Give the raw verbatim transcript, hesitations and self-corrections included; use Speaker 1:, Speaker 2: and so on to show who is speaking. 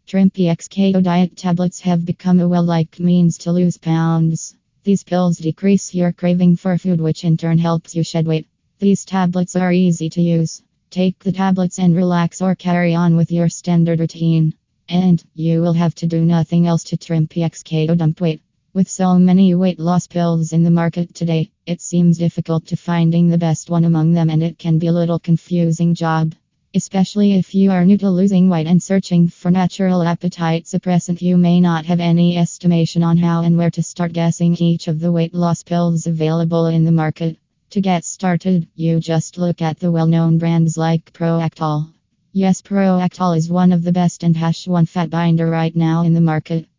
Speaker 1: Trimpy X K O diet tablets have become a well-liked means to lose pounds. These pills decrease your craving for food, which in turn helps you shed weight. These tablets are easy to use. Take the tablets and relax or carry on with your standard routine. And you will have to do nothing else to Trimpy X K O dump weight. With so many weight loss pills in the market today, it seems difficult to finding the best one among them, and it can be a little confusing job. Especially if you are new to losing weight and searching for natural appetite suppressant, you may not have any estimation on how and where to start guessing each of the weight loss pills available in the market. To get started, you just look at the well-known brands like Proactol. Yes, Proactol is one of the best and hash one fat binder right now in the market.